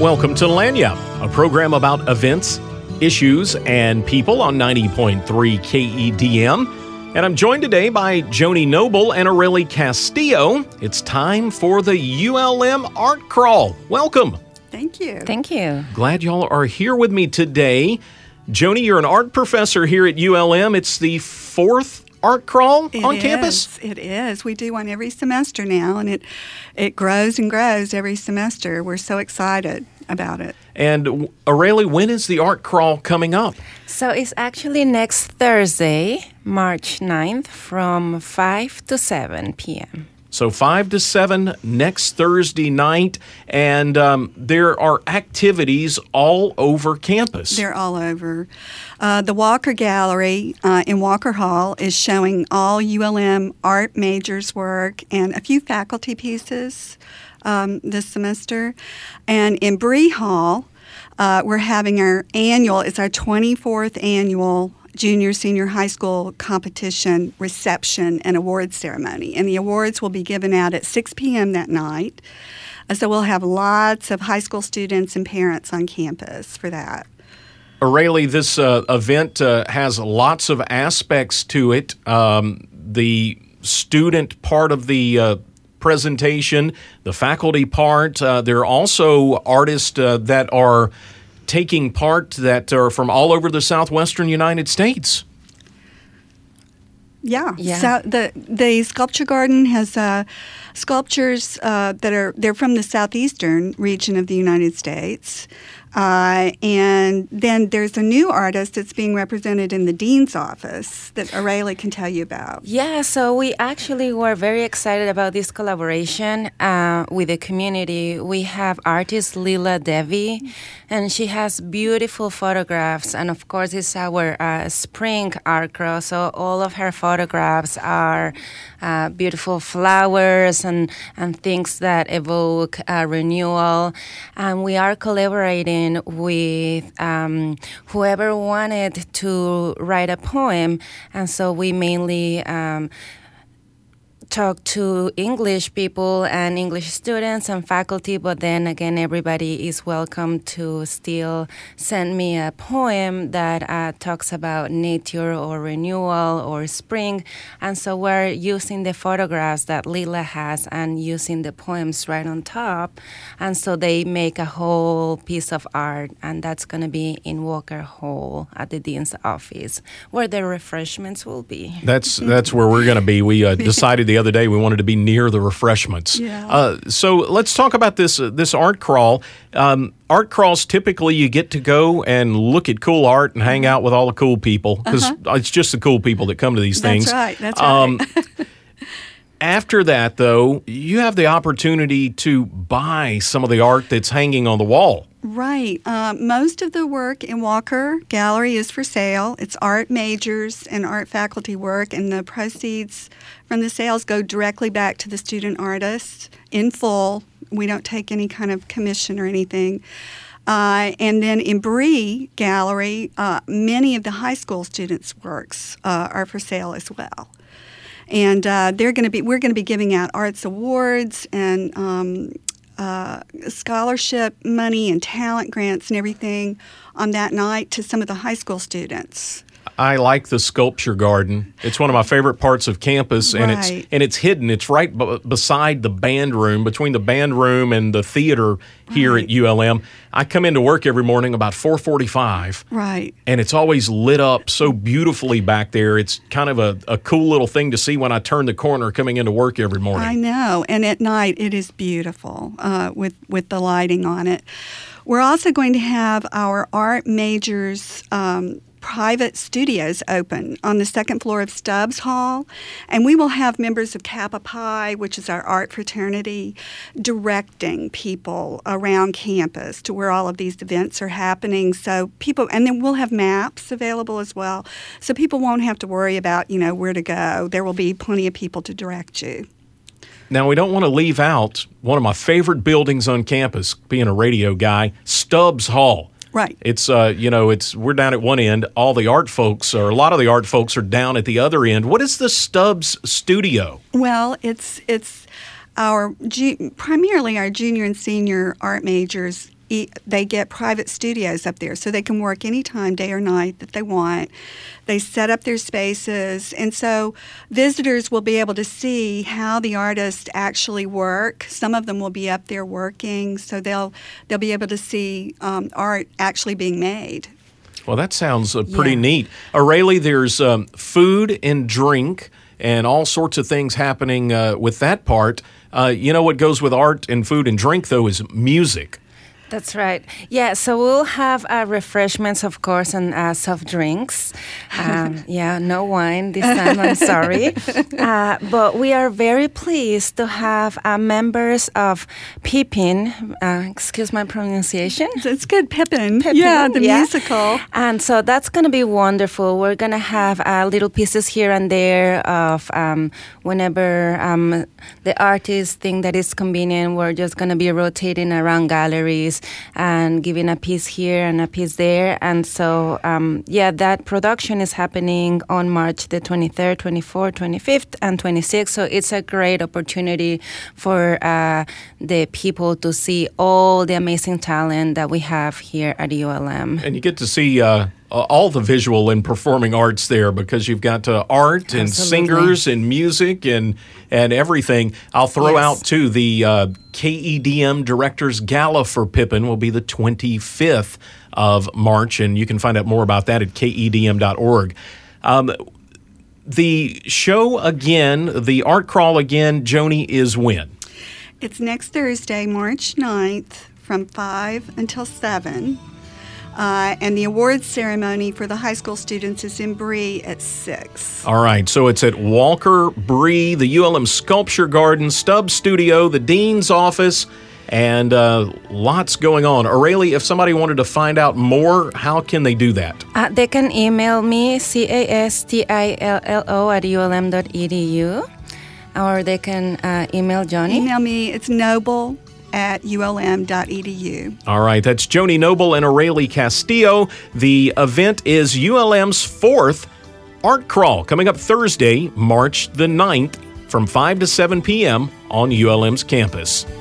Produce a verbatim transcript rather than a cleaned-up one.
Welcome to Lagniappe, a program about events, issues, and people on ninety point three K E D M. And I'm joined today by Joni Noble and Aurelie Castillo. It's time for the U L M Art Crawl. Welcome. Thank you. Thank you. Glad y'all are here with me today. Joni, you're an art professor here at U L M. It's the fourth art crawl It on is. campus? It is. We do one every semester now, and it it grows and grows every semester. We're so excited about it. And Aurelie, when is the art crawl coming up? So it's actually next Thursday, March ninth, from five to seven p.m. So five to seven next Thursday night, and um, there are activities all over campus. They're all over. Uh, the Walker Gallery uh, in Walker Hall is showing all U L M art majors work and a few faculty pieces um, this semester. And in Bree Hall, uh, we're having our annual, it's our twenty-fourth annual junior, senior high school competition reception and award ceremony. And the awards will be given out at six p.m. that night. Uh, so we'll have lots of high school students and parents on campus for that. Aurelie, this uh, event uh, has lots of aspects to it. Um, the student part of the uh, presentation, the faculty part. Uh, there are also artists uh, that are taking part that are from all over the southwestern United States. Yeah. Yeah. So the the sculpture garden has uh, sculptures uh, that are they're from the southeastern region of the United States, uh, and then there's a new artist that's being represented in the dean's office that Aurelie can tell you about. Yeah, so we actually were very excited about this collaboration uh, with the community. We have artist Lila Devi, and she has beautiful photographs. And of course, it's our uh, spring art crawl, so all of her photographs are uh, beautiful flowers and, and things that evoke uh, renewal. And we are collaborating with um, whoever wanted to write a poem, and so we mainly um, talk to English people and English students and faculty, but then again, everybody is welcome to still send me a poem that uh, talks about nature or renewal or spring. And so we're using the photographs that Lila has and using the poems right on top. And so they make a whole piece of art, and that's going to be in Walker Hall at the dean's office, where the refreshments will be. That's that's where we're going to be. We uh, decided the other day we wanted to be near the refreshments. Yeah. Uh, so let's talk about this uh, this art crawl. Um, art crawls, typically you get to go and look at cool art and hang out with all the cool people, because uh-huh. it's just the cool people that come to these things. That's right. That's um, right. After that, though, you have the opportunity to buy some of the art that's hanging on the wall. Right. Uh, most of the work in Walker Gallery is for sale. It's art majors and art faculty work, and the proceeds from the sales go directly back to the student artists in full. We don't take any kind of commission or anything. Uh, and then in Bree Gallery, uh, many of the high school students' works uh, are for sale as well. And uh, they're going to be we're going to be giving out arts awards and um, uh, scholarship money and talent grants and everything on that night to some of the high school students. I like the sculpture garden. It's one of my favorite parts of campus, and Right. it's and it's hidden. It's right b- beside the band room, between the band room and the theater here Right. at U L M. I come into work every morning about four forty-five, Right. and it's always lit up so beautifully back there. It's kind of a, a cool little thing to see when I turn the corner coming into work every morning. I know, and at night it is beautiful uh, with with the lighting on it. We're also going to have our art majors um, private studios open on the second floor of Stubbs Hall, and we will have members of Kappa Pi, which is our art fraternity, directing people around campus to where all of these events are happening. So people, and then we'll have maps available as well, so people won't have to worry about, you know, where to go. There will be plenty of people to direct you. Now, we don't want to leave out one of my favorite buildings on campus, being a radio guy, Stubbs Hall. Right. It's, uh, you know, it's we're down at one end. All the art folks, or a lot of the art folks, are down at the other end. What is the Stubbs Studio? Well, it's it's our ju- primarily our junior and senior art majors e- they get private studios up there, so they can work anytime, day or night, that they want. They set up their spaces, and so visitors will be able to see how the artists actually work. Some of them will be up there working, so they'll they'll be able to see um, art actually being made. Well, that sounds uh, pretty Yeah. neat. Areli, there's um, food and drink and all sorts of things happening uh, with that part. Uh, you know what goes with art and food and drink, though, is music. That's right. Yeah, so we'll have uh, refreshments, of course, and uh, soft drinks. Um, yeah, no wine this time, I'm sorry. Uh, but we are very pleased to have uh, members of Pippin, uh, excuse my pronunciation. It's good, Pippin. Pippin, Yeah, the yeah. musical. And so that's going to be wonderful. We're going to have uh, little pieces here and there of um, whenever um, the artists think that it's convenient, we're just going to be rotating around galleries and giving a piece here and a piece there. And so, um, yeah, that production is happening on March the twenty-third, twenty-fourth, twenty-fifth, and twenty-sixth. So it's a great opportunity for uh, the people to see all the amazing talent that we have here at U L M. And you get to see uh, all the visual and performing arts there because you've got uh, art and Absolutely. singers and music and and everything. I'll throw Yes. out, too, the uh, K E D M Directors Gala for Pippin will be the twenty-fifth of March, and you can find out more about that at K E D M dot org. Um, the show again, the art crawl again, Joni, is when? It's next Thursday, March ninth, from five until seven. Uh, and the awards ceremony for the high school students is in Bree at six. All right, so it's at Walker Bree, the U L M Sculpture Garden, Stubbs Studio, the Dean's Office, and uh, lots going on. Areli, if somebody wanted to find out more, how can they do that? Uh, they can email me, C A S T I L L O at U L M dot E D U, or they can uh, email Joni. Email me, it's noble at U L M dot E D U. All right, that's Joni Noble and Areli Castillo. The event is U L M's fourth Art Crawl, coming up Thursday, March the ninth, from five to seven p.m. on U L M's campus.